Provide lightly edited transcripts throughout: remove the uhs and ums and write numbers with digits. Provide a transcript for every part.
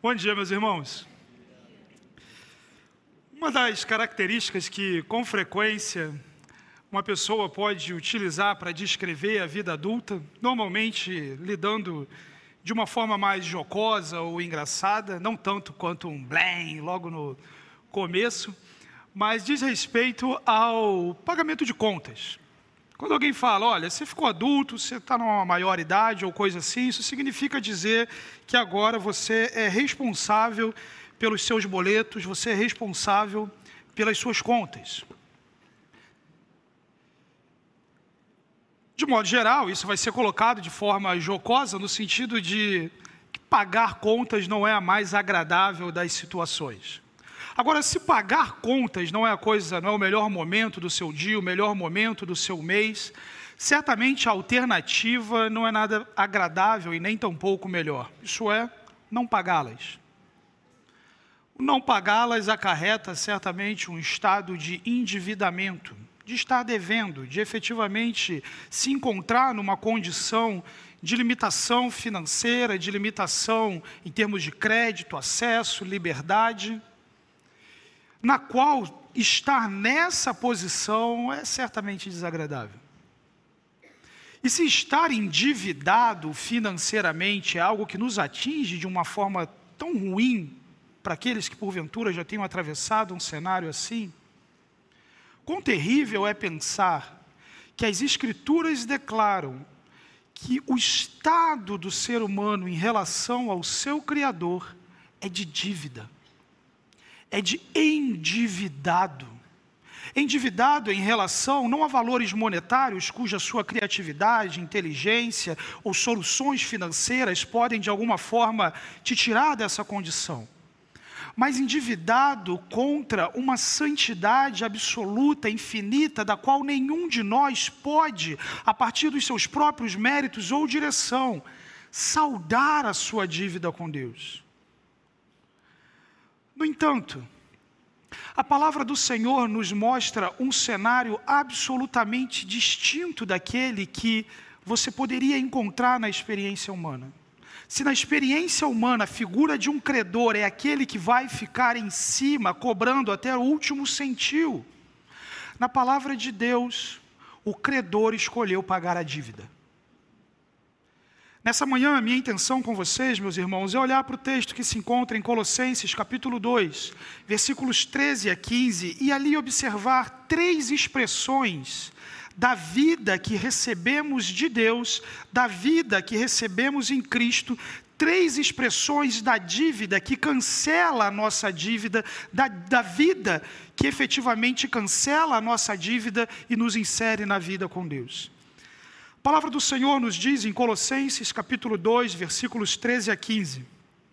Bom dia, meus irmãos. Uma das características que, com frequência, uma pessoa pode utilizar para descrever a vida adulta, normalmente lidando de uma forma mais jocosa ou engraçada, não tanto quanto um blém logo no começo, mas diz respeito ao pagamento de contas. Quando alguém fala, olha, você ficou adulto, você está numa maior idade ou coisa assim, isso significa dizer que agora você é responsável pelos seus boletos, você é responsável pelas suas contas. De modo geral, isso vai ser colocado de forma jocosa, no sentido de que pagar contas não é a mais agradável das situações. Agora, se pagar contas não é o melhor momento do seu dia, o melhor momento do seu mês, certamente a alternativa não é nada agradável e nem tampouco melhor. Isso é, não pagá-las. O não pagá-las acarreta certamente um estado de endividamento, de estar devendo, de efetivamente se encontrar numa condição de limitação financeira, de limitação em termos de crédito, acesso, liberdade, na qual estar nessa posição é certamente desagradável. E se estar endividado financeiramente é algo que nos atinge de uma forma tão ruim, para aqueles que porventura já tenham atravessado um cenário assim, quão terrível é pensar que as Escrituras declaram que o estado do ser humano em relação ao seu Criador é de dívida. É de endividado. Endividado em relação não a valores monetários, cuja sua criatividade, inteligência ou soluções financeiras podem de alguma forma te tirar dessa condição. Mas endividado contra uma santidade absoluta, infinita, da qual nenhum de nós pode, a partir dos seus próprios méritos ou direção, saldar a sua dívida com Deus. No entanto, a palavra do Senhor nos mostra um cenário absolutamente distinto daquele que você poderia encontrar na experiência humana. Se na experiência humana a figura de um credor é aquele que vai ficar em cima, cobrando até o último centil, na palavra de Deus, o credor escolheu pagar a dívida. Nessa manhã, a minha intenção com vocês, meus irmãos, é olhar para o texto que se encontra em Colossenses, capítulo 2, versículos 13 a 15, e ali observar três expressões da vida que recebemos de Deus, da vida que recebemos em Cristo, três expressões da dívida que cancela a nossa dívida, da vida que efetivamente cancela a nossa dívida e nos insere na vida com Deus. A palavra do Senhor nos diz em Colossenses capítulo 2, versículos 13 a 15.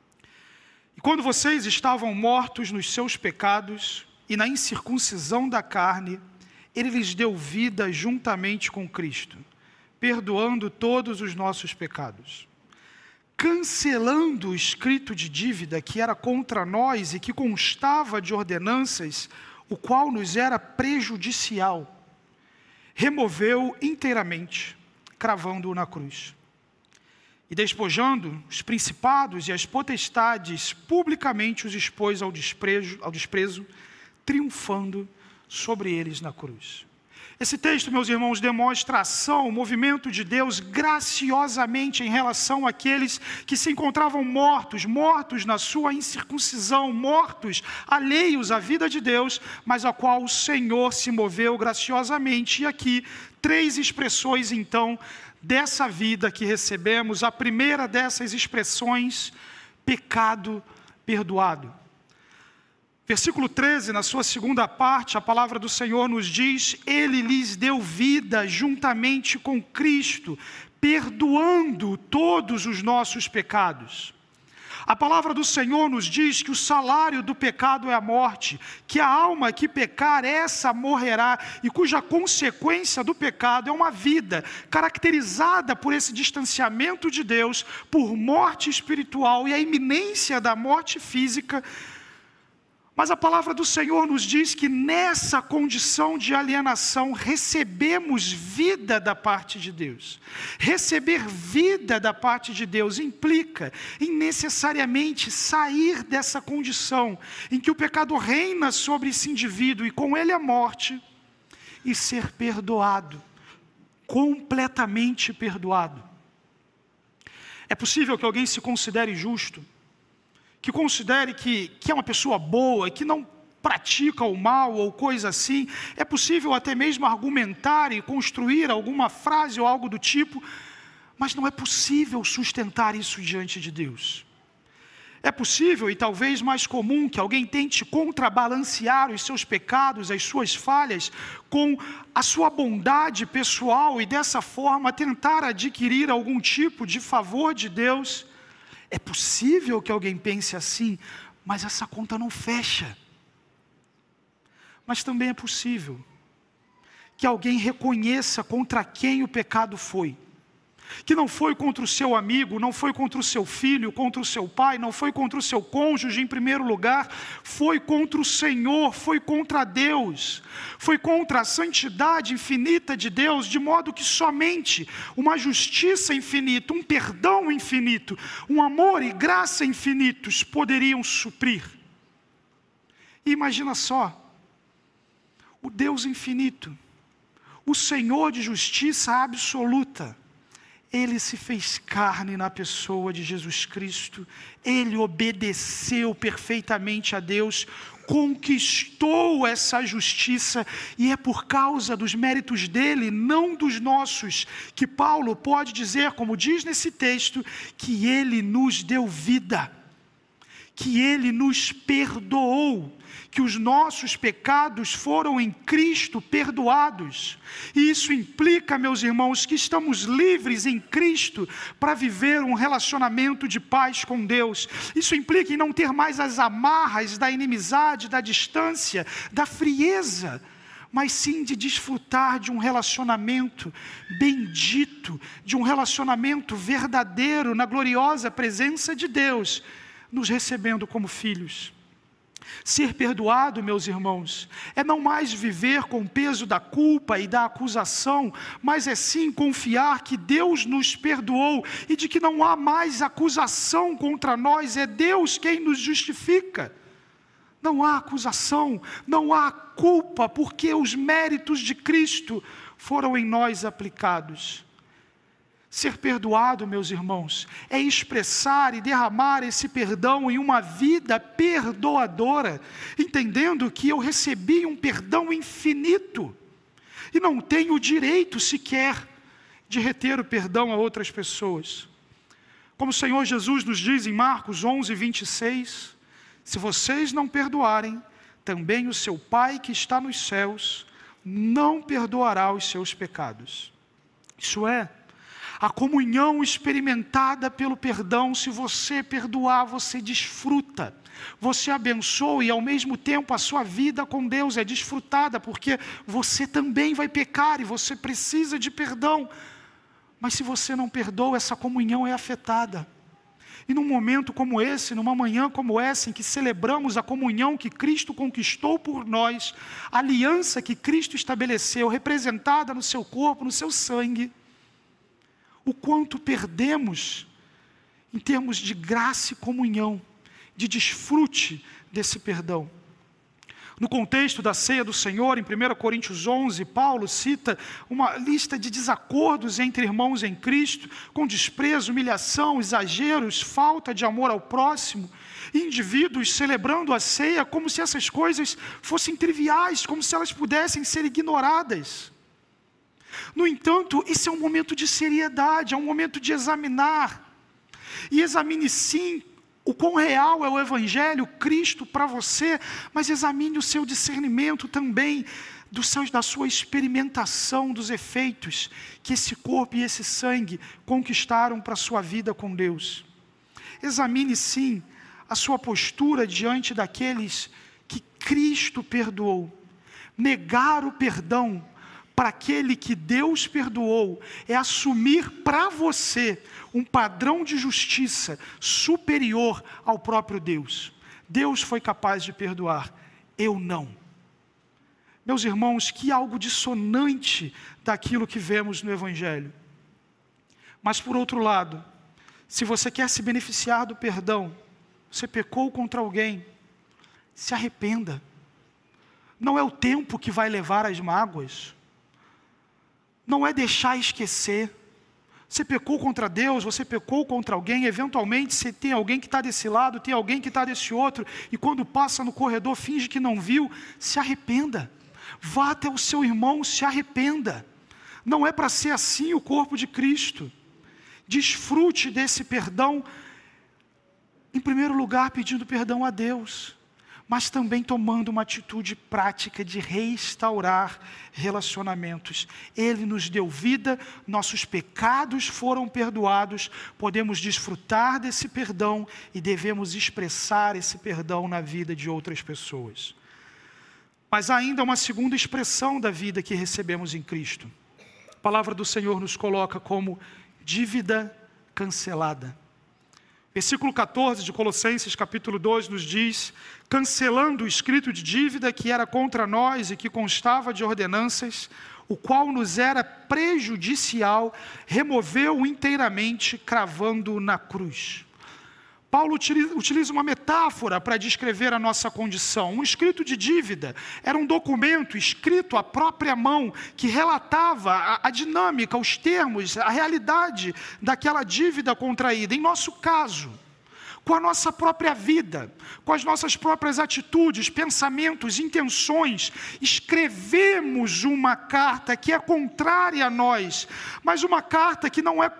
E quando vocês estavam mortos nos seus pecados e na incircuncisão da carne, Ele lhes deu vida juntamente com Cristo, perdoando todos os nossos pecados, cancelando o escrito de dívida que era contra nós e que constava de ordenanças, o qual nos era prejudicial, removeu inteiramente, cravando-o na cruz. E despojando os principados e as potestades, publicamente os expôs ao desprezo, triunfando sobre eles na cruz. Esse texto, meus irmãos, demonstra a ação, o movimento de Deus graciosamente em relação àqueles que se encontravam mortos na sua incircuncisão, mortos, alheios à vida de Deus, mas a qual o Senhor se moveu graciosamente. E aqui, três expressões, então, dessa vida que recebemos. A primeira dessas expressões, pecado perdoado. Versículo 13, na sua segunda parte, a palavra do Senhor nos diz: Ele lhes deu vida juntamente com Cristo, perdoando todos os nossos pecados. A palavra do Senhor nos diz que o salário do pecado é a morte, que a alma que pecar, essa morrerá, e cuja consequência do pecado é uma vida caracterizada por esse distanciamento de Deus, por morte espiritual e a iminência da morte física. Mas a palavra do Senhor nos diz que nessa condição de alienação recebemos vida da parte de Deus. Receber vida da parte de Deus implica em necessariamente sair dessa condição em que o pecado reina sobre esse indivíduo e com ele a morte, e ser perdoado, completamente perdoado. É possível que alguém se considere justo, que considere que é uma pessoa boa, que não pratica o mal ou coisa assim. É possível até mesmo argumentar e construir alguma frase ou algo do tipo, mas não é possível sustentar isso diante de Deus. É possível e talvez mais comum que alguém tente contrabalancear os seus pecados, as suas falhas, com a sua bondade pessoal e dessa forma tentar adquirir algum tipo de favor de Deus. É possível que alguém pense assim, mas essa conta não fecha. Mas também é possível que alguém reconheça contra quem o pecado foi. Que não foi contra o seu amigo, não foi contra o seu filho, contra o seu pai, não foi contra o seu cônjuge em primeiro lugar, foi contra o Senhor, foi contra Deus, foi contra a santidade infinita de Deus, de modo que somente uma justiça infinita, um perdão infinito, um amor e graça infinitos poderiam suprir. E imagina só, o Deus infinito, o Senhor de justiça absoluta, Ele se fez carne na pessoa de Jesus Cristo, Ele obedeceu perfeitamente a Deus, conquistou essa justiça, e é por causa dos méritos dele, não dos nossos, que Paulo pode dizer, como diz nesse texto, que Ele nos deu vida, que Ele nos perdoou, que os nossos pecados foram em Cristo perdoados. E isso implica, meus irmãos, que estamos livres em Cristo para viver um relacionamento de paz com Deus. Isso implica em não ter mais as amarras da inimizade, da distância, da frieza, mas sim de desfrutar de um relacionamento bendito, de um relacionamento verdadeiro na gloriosa presença de Deus, nos recebendo como filhos. Ser perdoado, meus irmãos, é não mais viver com o peso da culpa e da acusação, mas é sim confiar que Deus nos perdoou e de que não há mais acusação contra nós, é Deus quem nos justifica. Não há acusação, não há culpa, porque os méritos de Cristo foram em nós aplicados. Ser perdoado, meus irmãos, é expressar e derramar esse perdão em uma vida perdoadora, entendendo que eu recebi um perdão infinito e não tenho o direito sequer de reter o perdão a outras pessoas. Como o Senhor Jesus nos diz em Marcos 11, 26, se vocês não perdoarem, também o seu Pai que está nos céus não perdoará os seus pecados. Isso é, a comunhão experimentada pelo perdão, se você perdoar, você desfruta, você abençoa e ao mesmo tempo a sua vida com Deus é desfrutada, porque você também vai pecar e você precisa de perdão. Mas se você não perdoa, essa comunhão é afetada. E num momento como esse, numa manhã como essa, em que celebramos a comunhão que Cristo conquistou por nós, a aliança que Cristo estabeleceu, representada no seu corpo, no seu sangue, o quanto perdemos em termos de graça e comunhão, de desfrute desse perdão. No contexto da ceia do Senhor, em 1 Coríntios 11, Paulo cita uma lista de desacordos entre irmãos em Cristo, com desprezo, humilhação, exageros, falta de amor ao próximo, e indivíduos celebrando a ceia como se essas coisas fossem triviais, como se elas pudessem ser ignoradas. No entanto, esse é um momento de seriedade, é um momento de examinar. E examine sim o quão real é o Evangelho, Cristo para você, mas examine o seu discernimento também, da sua experimentação dos efeitos que esse corpo e esse sangue conquistaram para a sua vida com Deus. Examine sim a sua postura diante daqueles que Cristo perdoou. Negar o perdão para aquele que Deus perdoou é assumir para você um padrão de justiça superior ao próprio Deus. Deus foi capaz de perdoar, eu não. Meus irmãos, que algo dissonante daquilo que vemos no Evangelho. Mas por outro lado, se você quer se beneficiar do perdão, você pecou contra alguém, se arrependa. Não é o tempo que vai levar as mágoas. Não é deixar esquecer. Você pecou contra Deus, você pecou contra alguém, eventualmente você tem alguém que está desse lado, tem alguém que está desse outro, e quando passa no corredor, finge que não viu, se arrependa. Vá até o seu irmão, se arrependa. Não é para ser assim o corpo de Cristo. Desfrute desse perdão, em primeiro lugar pedindo perdão a Deus, mas também tomando uma atitude prática de restaurar relacionamentos. Ele nos deu vida, nossos pecados foram perdoados, podemos desfrutar desse perdão e devemos expressar esse perdão na vida de outras pessoas. Mas há ainda uma segunda expressão da vida que recebemos em Cristo. A palavra do Senhor nos coloca como dívida cancelada. Versículo 14 de Colossenses, capítulo 2, nos diz: cancelando o escrito de dívida que era contra nós e que constava de ordenanças, o qual nos era prejudicial, removeu-o inteiramente, cravando-o na cruz. Paulo utiliza uma metáfora para descrever a nossa condição. Um escrito de dívida era um documento escrito à própria mão que relatava a dinâmica, os termos, a realidade daquela dívida contraída. Em nosso caso, com a nossa própria vida, com as nossas próprias atitudes, pensamentos, intenções, escrevemos uma carta que é contrária a nós, mas uma carta que não é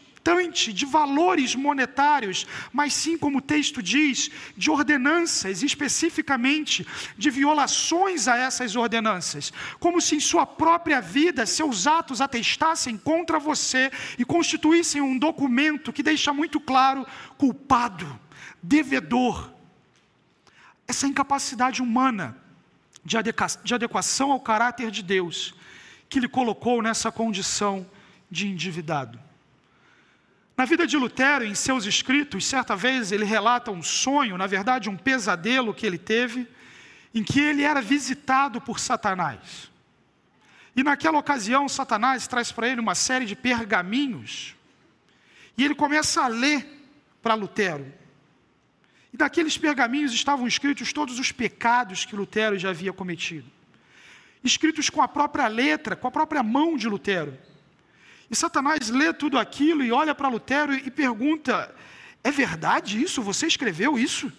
de valores monetários, mas sim, como o texto diz, de ordenanças, especificamente de violações a essas ordenanças, como se em sua própria vida, seus atos atestassem contra você e constituíssem um documento que deixa muito claro, culpado, devedor. Essa incapacidade humana de adequação ao caráter de Deus, que lhe colocou nessa condição de endividado. Na vida de Lutero, em seus escritos, certa vez ele relata um sonho, na verdade um pesadelo que ele teve, em que ele era visitado por Satanás. E naquela ocasião, Satanás traz para ele uma série de pergaminhos, e ele começa a ler para Lutero. E naqueles pergaminhos estavam escritos todos os pecados que Lutero já havia cometido, escritos com a própria letra, com a própria mão de Lutero. E Satanás lê tudo aquilo e olha para Lutero e pergunta: é verdade isso? Você escreveu isso?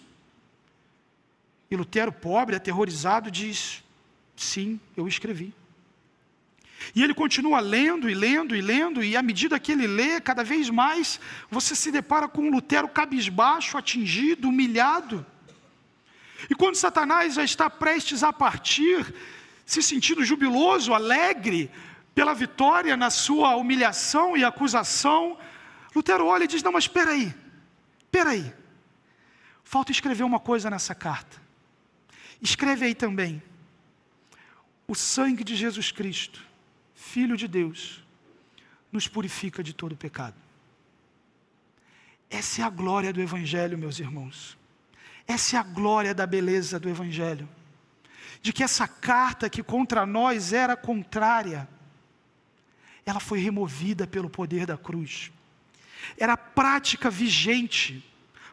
E Lutero, pobre, aterrorizado, diz: sim, eu escrevi. E ele continua lendo e lendo e lendo, e à medida que ele lê, cada vez mais, você se depara com um Lutero cabisbaixo, atingido, humilhado. E quando Satanás já está prestes a partir, se sentindo jubiloso, alegre, pela vitória na sua humilhação e acusação, Lutero olha e diz: não, mas espera aí, falta escrever uma coisa nessa carta. Escreve aí também: o sangue de Jesus Cristo, Filho de Deus, nos purifica de todo pecado. Essa é a glória do Evangelho, meus irmãos. Essa é a glória da beleza do Evangelho. De que essa carta que contra nós era contrária, ela foi removida pelo poder da cruz. Era prática vigente,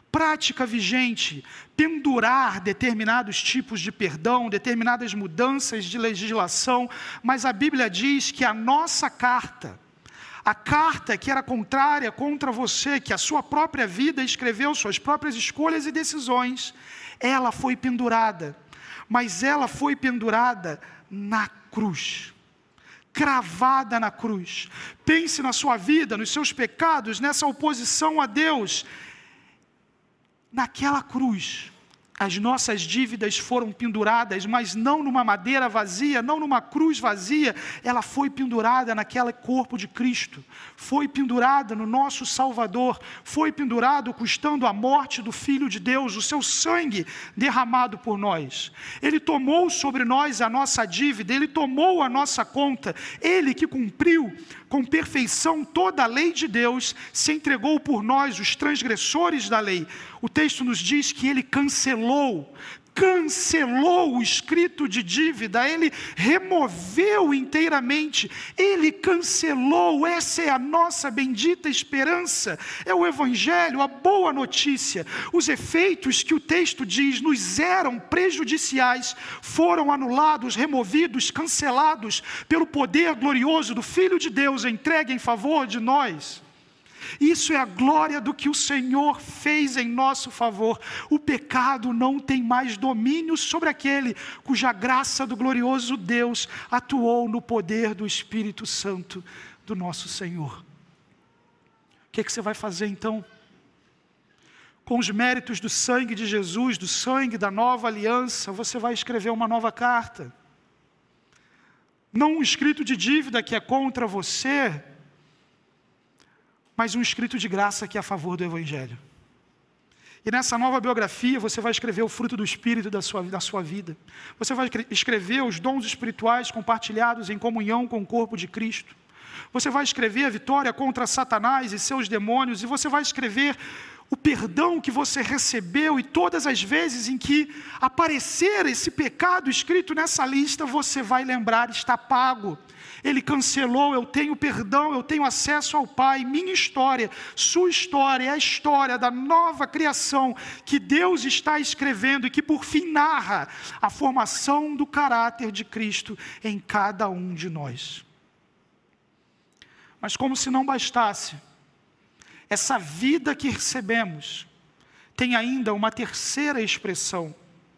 pendurar determinados tipos de perdão, determinadas mudanças de legislação, mas a Bíblia diz que a nossa carta, a carta que era contrária contra você, que a sua própria vida escreveu, suas próprias escolhas e decisões, ela foi pendurada, mas ela foi pendurada na cruz. Cravada na cruz. Pense na sua vida, nos seus pecados, nessa oposição a Deus. Naquela cruz, as nossas dívidas foram penduradas, mas não numa madeira vazia, não numa cruz vazia, ela foi pendurada naquele corpo de Cristo, foi pendurada no nosso Salvador, foi pendurado custando a morte do Filho de Deus, o seu sangue derramado por nós. Ele tomou sobre nós a nossa dívida, Ele tomou a nossa conta, Ele que cumpriu com perfeição toda a lei de Deus, se entregou por nós, os transgressores da lei. O texto nos diz que ele cancelou o escrito de dívida, ele removeu inteiramente, ele cancelou. Essa é a nossa bendita esperança, é o Evangelho, a boa notícia. Os efeitos que o texto diz nos eram prejudiciais foram anulados, removidos, cancelados pelo poder glorioso do Filho de Deus entregue em favor de nós. Isso é a glória do que o Senhor fez em nosso favor. O pecado não tem mais domínio sobre aquele cuja graça do glorioso Deus atuou no poder do Espírito Santo do nosso Senhor. O que você vai fazer então? Com os méritos do sangue de Jesus, do sangue da nova aliança, você vai escrever uma nova carta. Não um escrito de dívida que é contra você, mas um escrito de graça que é a favor do Evangelho. E nessa nova biografia, você vai escrever o fruto do Espírito da sua vida. Você vai escrever os dons espirituais compartilhados em comunhão com o corpo de Cristo. Você vai escrever a vitória contra Satanás e seus demônios. E você vai escrever o perdão que você recebeu. E todas as vezes em que aparecer esse pecado escrito nessa lista, você vai lembrar: está pago. Ele cancelou, eu tenho perdão, eu tenho acesso ao Pai. Minha história, sua história, é a história da nova criação que Deus está escrevendo e que por fim narra a formação do caráter de Cristo em cada um de nós. Mas como se não bastasse, essa vida que recebemos tem ainda uma terceira expressão: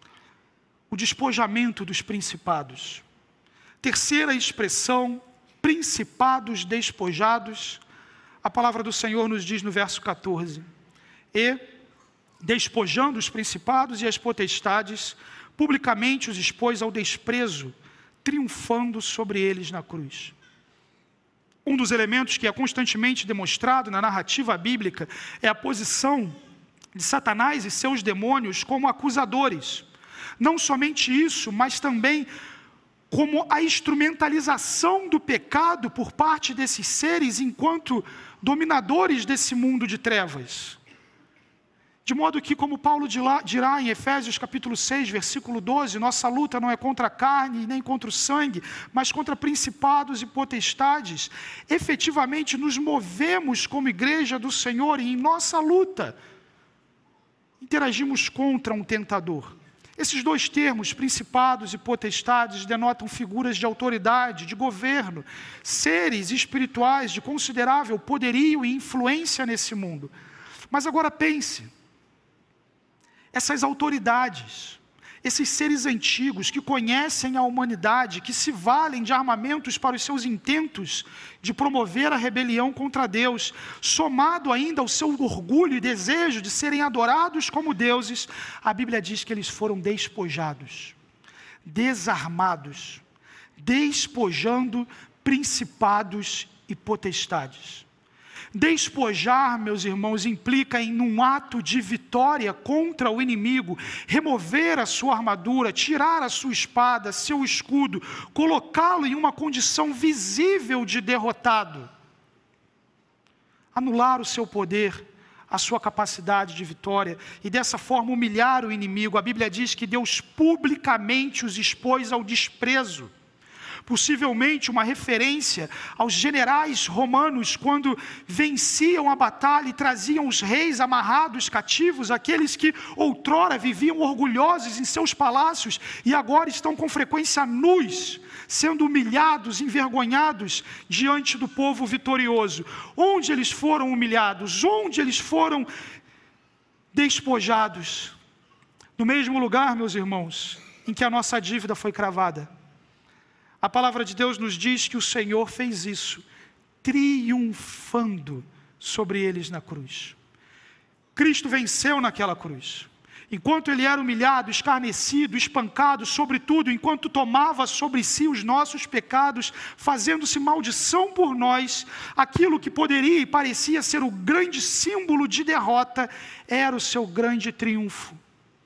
o despojamento dos principados. Terceira expressão, principados despojados. A palavra do Senhor nos diz no verso 14: e, despojando os principados e as potestades, publicamente os expôs ao desprezo, triunfando sobre eles na cruz. Um dos elementos que é constantemente demonstrado na narrativa bíblica é a posição de Satanás e seus demônios como acusadores. Não somente isso, mas também como a instrumentalização do pecado por parte desses seres enquanto dominadores desse mundo de trevas. De modo que, como Paulo dirá em Efésios capítulo 6, versículo 12, nossa luta não é contra a carne nem contra o sangue, mas contra principados e potestades. Efetivamente nos movemos como igreja do Senhor e em nossa luta interagimos contra um tentador. Esses dois termos, principados e potestades, denotam figuras de autoridade, de governo, seres espirituais de considerável poderio e influência nesse mundo. Mas agora pense, essas autoridades, esses seres antigos que conhecem a humanidade, que se valem de armamentos para os seus intentos de promover a rebelião contra Deus, somado ainda ao seu orgulho e desejo de serem adorados como deuses, a Bíblia diz que eles foram despojados, desarmados, despojando principados e potestades. Despojar, meus irmãos, implica em um ato de vitória contra o inimigo, remover a sua armadura, tirar a sua espada, seu escudo, colocá-lo em uma condição visível de derrotado, anular o seu poder, a sua capacidade de vitória e dessa forma humilhar o inimigo. A Bíblia diz que Deus publicamente os expôs ao desprezo. Possivelmente uma referência aos generais romanos quando venciam a batalha e traziam os reis amarrados, cativos, aqueles que outrora viviam orgulhosos em seus palácios e agora estão com frequência nus, sendo humilhados, envergonhados diante do povo vitorioso. Onde eles foram humilhados? Onde eles foram despojados? No mesmo lugar, meus irmãos, em que a nossa dívida foi cravada. A palavra de Deus nos diz que o Senhor fez isso, triunfando sobre eles na cruz. Cristo venceu naquela cruz. Enquanto Ele era humilhado, escarnecido, espancado, sobretudo, enquanto tomava sobre si os nossos pecados, fazendo-se maldição por nós, aquilo que poderia e parecia ser o grande símbolo de derrota, era o seu grande triunfo.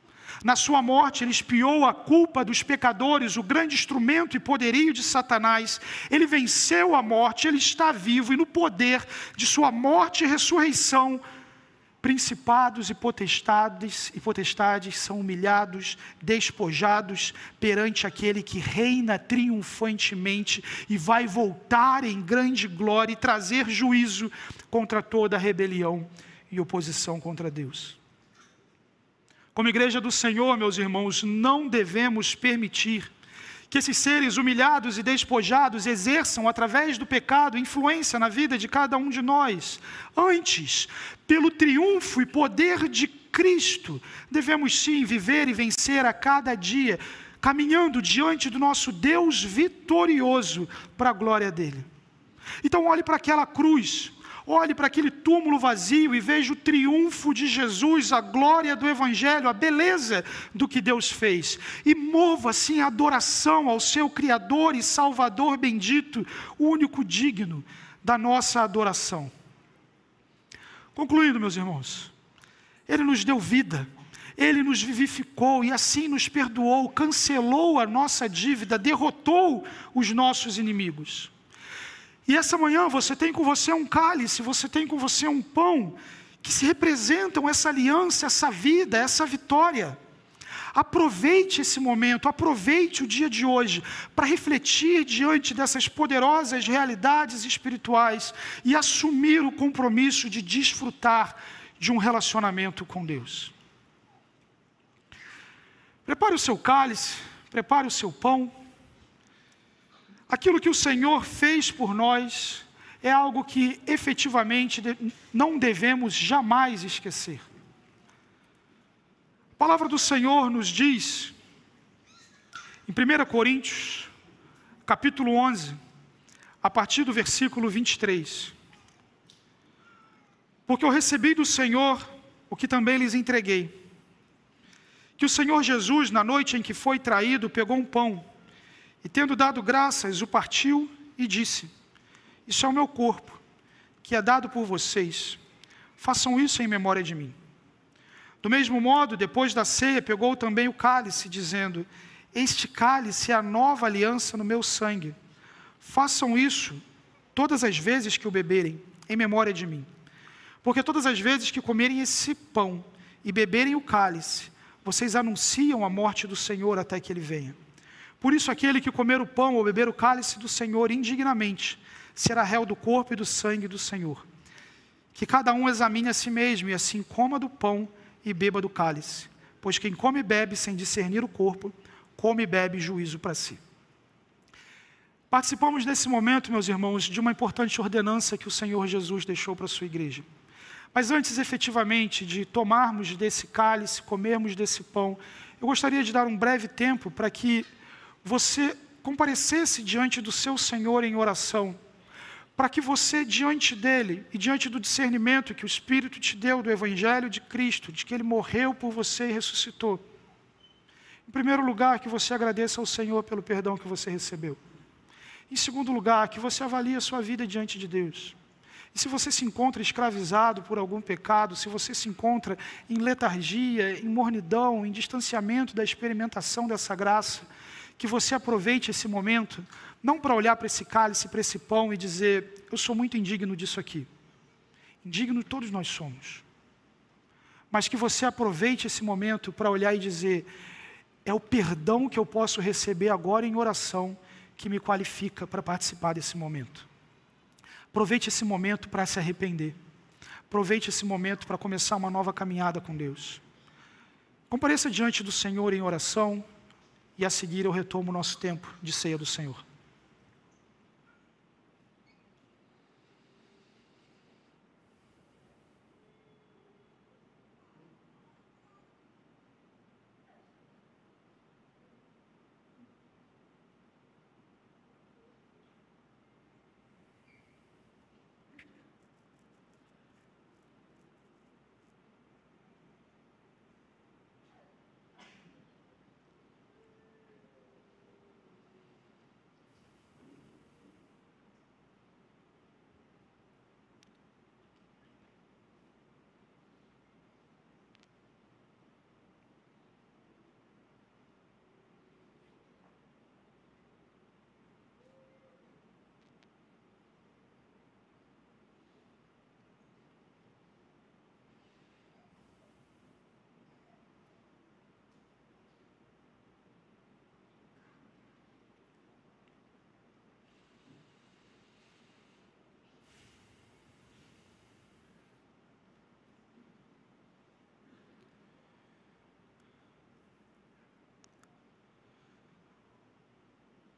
Na sua morte, ele expiou a culpa dos pecadores, o grande instrumento e poderio de Satanás. Ele venceu a morte, ele está vivo, e no poder de sua morte e ressurreição, principados e potestades são humilhados, despojados perante aquele que reina triunfantemente e vai voltar em grande glória e trazer juízo contra toda a rebelião e oposição contra Deus. Como igreja do Senhor, meus irmãos, não devemos permitir que esses seres humilhados e despojados exerçam, através do pecado, influência na vida de cada um de nós. Antes, pelo triunfo e poder de Cristo, devemos sim viver e vencer a cada dia, caminhando diante do nosso Deus vitorioso para a glória dele. Então olhe para aquela cruz, olhe para aquele túmulo vazio e veja o triunfo de Jesus, a glória do Evangelho, a beleza do que Deus fez. E mova assim a adoração ao seu Criador e Salvador bendito, o único digno da nossa adoração. Concluindo, meus irmãos, Ele nos deu vida, Ele nos vivificou e assim nos perdoou, cancelou a nossa dívida, derrotou os nossos inimigos. E essa manhã você tem com você um cálice, você tem com você um pão, que se representam essa aliança, essa vida, essa vitória. Aproveite esse momento, aproveite o dia de hoje, para refletir diante dessas poderosas realidades espirituais e assumir o compromisso de desfrutar de um relacionamento com Deus. Prepare o seu cálice, prepare o seu pão. Aquilo que o Senhor fez por nós é algo que efetivamente não devemos jamais esquecer. A palavra do Senhor nos diz, em 1 Coríntios, capítulo 11, a partir do versículo 23. Porque eu recebi do Senhor o que também lhes entreguei. Que o Senhor Jesus, na noite em que foi traído, pegou um pão, e tendo dado graças, o partiu e disse: isso é o meu corpo, que é dado por vocês. Façam isso em memória de mim. Do mesmo modo, depois da ceia, pegou também o cálice, dizendo: este cálice é a nova aliança no meu sangue. Façam isso todas as vezes que o beberem, em memória de mim. Porque todas as vezes que comerem esse pão e beberem o cálice, vocês anunciam a morte do Senhor até que Ele venha. Por isso, aquele que comer o pão ou beber o cálice do Senhor indignamente, será réu do corpo e do sangue do Senhor. Que cada um examine a si mesmo, e assim coma do pão e beba do cálice. Pois quem come e bebe sem discernir o corpo, come e bebe juízo para si. Participamos nesse momento, meus irmãos, de uma importante ordenança que o Senhor Jesus deixou para a sua igreja. Mas antes, efetivamente, de tomarmos desse cálice, comermos desse pão, eu gostaria de dar um breve tempo para que você comparecesse diante do seu Senhor em oração, para que você, diante dEle e diante do discernimento que o Espírito te deu do Evangelho de Cristo, de que Ele morreu por você e ressuscitou, em primeiro lugar, que você agradeça ao Senhor pelo perdão que você recebeu. Em segundo lugar, que você avalie a sua vida diante de Deus. E se você se encontra escravizado por algum pecado, se você se encontra em letargia, em mornidão, em distanciamento da experimentação dessa graça, que você aproveite esse momento, não para olhar para esse cálice, para esse pão e dizer: eu sou muito indigno disso aqui. Indigno todos nós somos. Mas que você aproveite esse momento para olhar e dizer: é o perdão que eu posso receber agora em oração que me qualifica para participar desse momento. Aproveite esse momento para se arrepender. Aproveite esse momento para começar uma nova caminhada com Deus. Compareça diante do Senhor em oração, e a seguir eu retomo o nosso tempo de ceia do Senhor.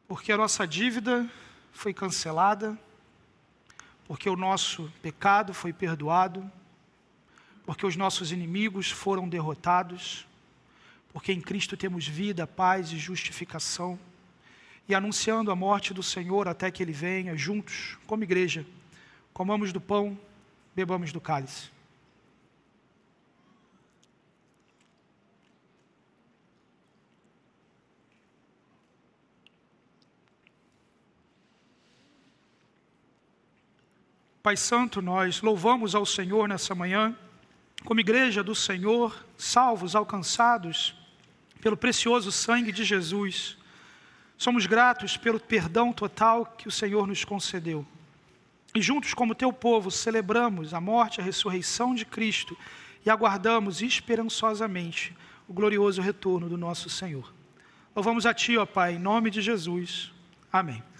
porque a nossa dívida foi cancelada, porque o nosso pecado foi perdoado, porque os nossos inimigos foram derrotados, porque em Cristo temos vida, paz e justificação, e anunciando a morte do Senhor até que Ele venha, juntos, como igreja, comamos do pão, bebamos do cálice. Pai Santo, nós louvamos ao Senhor nessa manhã, como igreja do Senhor, salvos, alcançados pelo precioso sangue de Jesus. Somos gratos pelo perdão total que o Senhor nos concedeu. E juntos, como teu povo, celebramos a morte e a ressurreição de Cristo e aguardamos esperançosamente o glorioso retorno do nosso Senhor. Louvamos a Ti, ó Pai, em nome de Jesus. Amém.